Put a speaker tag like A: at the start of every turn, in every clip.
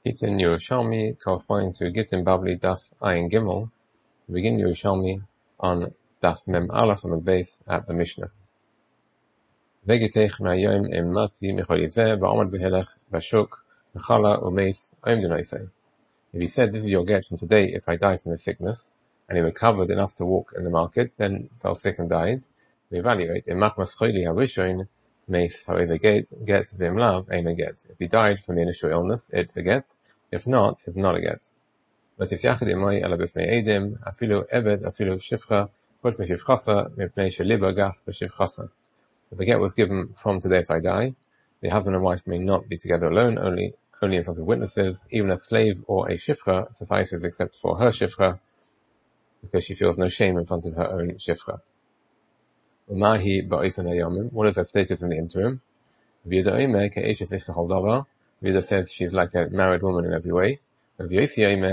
A: Gittin Yerushalmi, corresponding to Gittin Babli Daf Ayin Gimel. We begin Yerushalmi on Daf Mem Aleph on the base at the Mishnah. Vegitech ma'ayom emati mecholizeh va'omad behelech v'shuk v'chala u'meis ayom denaisei. If he said, this is your get from today if I die from the sickness, and he recovered enough to walk in the market, then fell sick and died, we evaluate, emach mascholi harishon meis ha'ezeh get v'imlav ein a get. If he died from the initial illness, it's a get. If not, it's not a get. But if yachid imay ala b'fnei edim, afilu eved, afilu shivcha, kol shivchasa, mipnei sheliba gas b'shivchasa. If the get was given from today if I die, the husband and wife may not be together alone, only in front of witnesses. Even a slave or a shifcha suffices except for her shifcha, because she feels no shame in front of her own shifcha. What is her status in the interim? Vida says she's like a married woman in every way. And Rabbi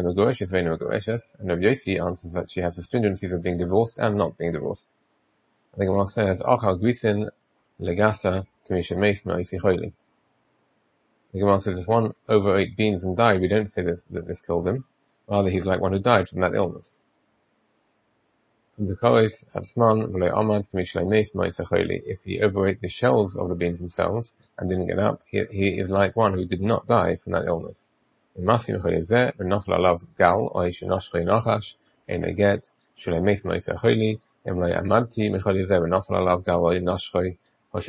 A: Yossi answers that she has the stringencies of being divorced and not being divorced. The Gemara says, Legasa Kamishameis Ma'isi Choili. The Gemara says, if one overate beans and died, we don't say that this killed him. Rather, he's like one who died from that illness. If he overate the shells of the beans themselves and didn't get up, he is like one who did not die from that illness. If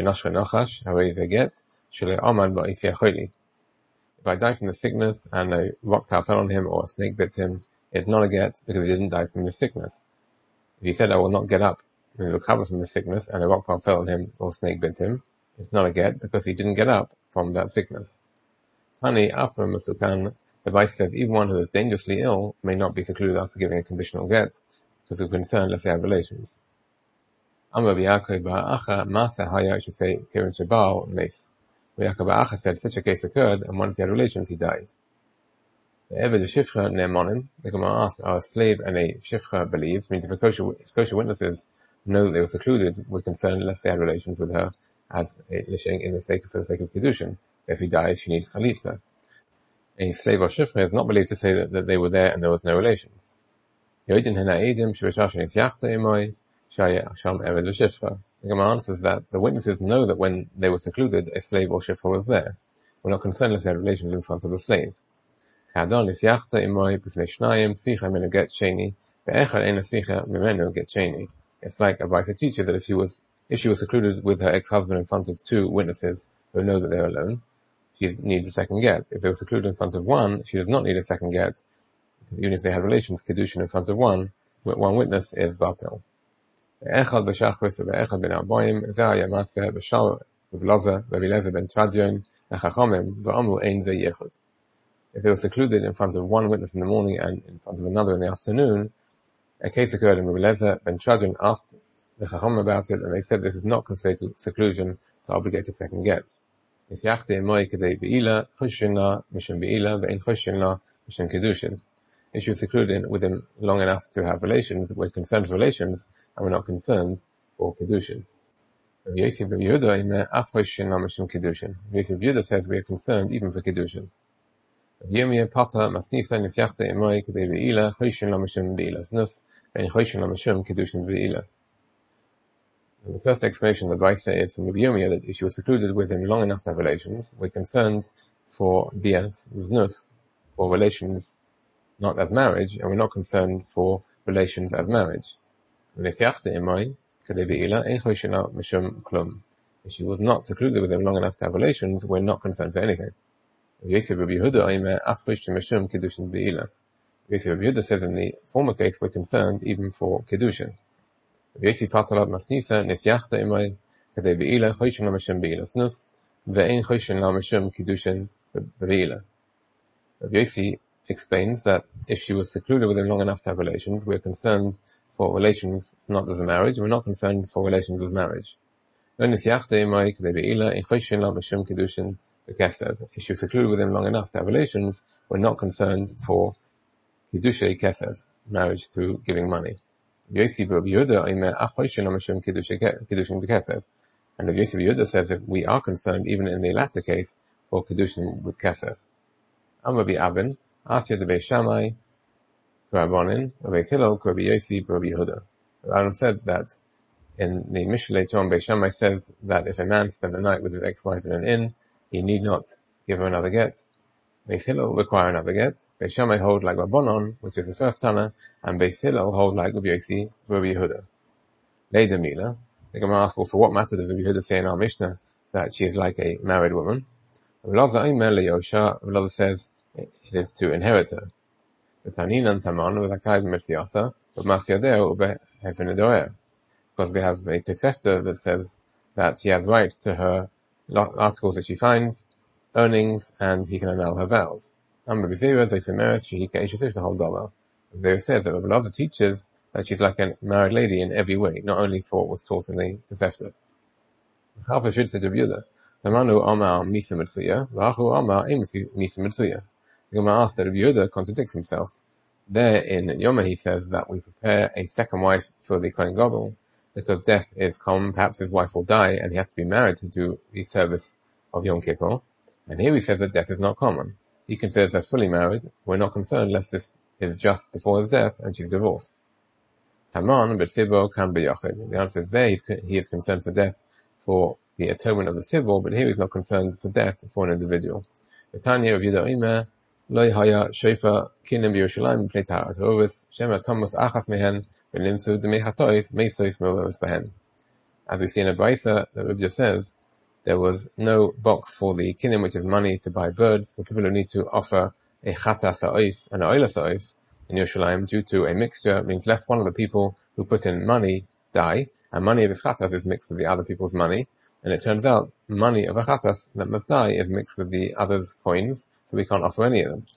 A: I die from the sickness and a rock pile fell on him or a snake bit him, it's not a get because he didn't die from the sickness. If he said, I will not get up and he recovered from the sickness and a rock pile fell on him or a snake bit him, it's not a get because he didn't get up from that sickness. Tani Afra Masukan, the Vice says even one who is dangerously ill may not be secluded after giving a conditional get because of concern lest they have relations. Amar Yaakov Ba'acha Masa Haya, I should say, Kirin Shabal Meis. Yaakov Ba'acha said such a case occurred, and once he had relations, he died. The Eved Shifcha Ne'monim, the Gemara asks, are a slave and a Shifcha believes, means if kosher witnesses know that they were secluded, we're concerned lest they had relations with her as for the sake of Kedushin. So if he dies, she needs Chalitza. A slave or Shifcha is not believed to say that they were there and there was no relations. Yoidin Hena Edim, Shivashashin Yitzyachte Imoi, the Gemara answers that the witnesses know that when they were secluded, a slave or shifra was there. We're not concerned if they had relations in front of the slave. It's like a Baita teacher that if she was secluded with her ex-husband in front of two witnesses who know that they're alone, she needs a second get. If they were secluded in front of one, she does not need a second get. Even if they had relations, Kedushin in front of one witness is Batel. Echad b'shachris ve'echad ben arboim zeh yamase b'shar v'blaza v'vileze ben tradion echachomim v'amru ein zeh yechud. If they were secluded in front of one witness in the morning and in front of another in the afternoon, a case occurred and Vileze ben Tradion asked the Chacham about it, and they said this is not considered seclusion to obligate a second get. If she was secluded with him long enough to have relations, we're concerned for relations, and we're not concerned for Kedushin. Rabbi Yehuda says we are concerned even for Kedushin. The first explanation of the Baisa is from Rabbi Yirmiyah that if she was secluded with him long enough to have relations, we're concerned for bias, znus, for relations not as marriage, and we're not concerned for relations as marriage. If she was not secluded with him long enough to have relations, we're not concerned for anything. Rabbi Yehuda says in the former case we're concerned even for Kedushin. Rabbi Yossi explains that if she was secluded with him long enough to have relations, we're concerned for relations not as a marriage, we're not concerned for relations as marriage. If she was secluded with him long enough to have relations, we're not concerned for Kiddushay Kesev, marriage through giving money. And Rabbi Yossi Yehuda says that we are concerned even in the latter case for Kiddushin with Kesev. Rabbi Abin, Asya the Beis Shammai, Rabbanin, Rabbi Hillel, Rabbi Yossi, Rabbi Yehuda. Rabbanan said that in the Mishnah later on, Beis Shammai says that if a man spent the night with his ex-wife in an inn, he need not give her another get. Beis Hillel require another get. Beis Shammai hold like Rabbanon, which is the first Tana, and Beis Hillel hold like Rabbi Yossi, Rabbi Yehuda. Later Mila, the Gemara asks, well, for what matter does Rabbi Yehuda say in our Mishnah that she is like a married woman? Rabbi says it is to inherit her. Because we have a Tosefta that says that she has rights to her articles that she finds, earnings, and he can annul her vows. Rabbi Zera says that Rabbi teaches that she's like a married lady in every way, not only for what was taught in the Tosefta. Half should say Rabbi Yehuda. Tamanu Amar Misa Mitzuya, Vachu Amar Misa Mitzuya. The Gemara asks that Rabbi Yehuda contradicts himself. There in Yoma he says that we prepare a second wife for the Kohen Gadol because death is common. Perhaps his wife will die and he has to be married to do the service of Yom Kippur. And here he says that death is not common. He considers her fully married. We're not concerned unless this is just before his death and she's divorced. Taman b'tzibur kan b'yachid. The answer is there he is concerned for death for the atonement of the tzibur, but here he's not concerned for death for an individual. The Tanya of Yehuda Omer, Loi haya shofa kinim b'Yerushalayim b'nei taharat ha'ovis shema thomas achas mehen v'nimsu d'mei chatois meisos me'ovis b'hen. As we see in a Brisa, the Rebbe says there was no box for the kinim, which is money to buy birds, for people who need to offer a chatas ha'oif and a oilas ha'oif in Yerushalayim due to a mixture, means lest one of the people who put in money die, and money of his chatas is mixed with the other people's money, and it turns out money of a chatas that must die is mixed with the other's coins, so we can't offer any of them.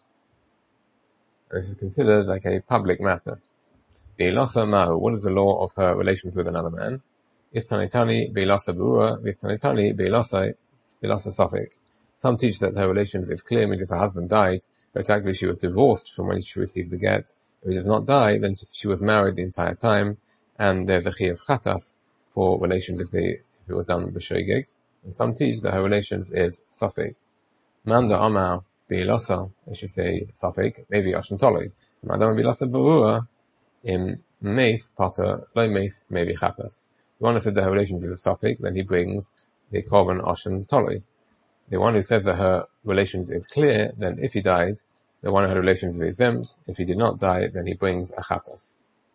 A: And this is considered like a public matter. Be'ilasa mahu, what is the law of her relations with another man? Istanitani be'ilasa bu'ura, istanitani be'ilasa safik. Some teach that her relations is clear, means if her husband died, but actually she was divorced from when she received the get. If he did not die, then she was married the entire time, and there's a chi of chatas for relations if it was done b'shoigeg. And some teach that her relations is safik. Manda amar be'ilasa, I should say safik, maybe Oshen Toloi. Manda be'ilasa bu'ura, in meis potter, loy meis, maybe chatas. The one who said that her relations is a safik, then he brings the korban Oshen Toloi. The one who says that her relations is clear, then if he died, the one who had relations is exempt. If he did not die, then he brings a chatas.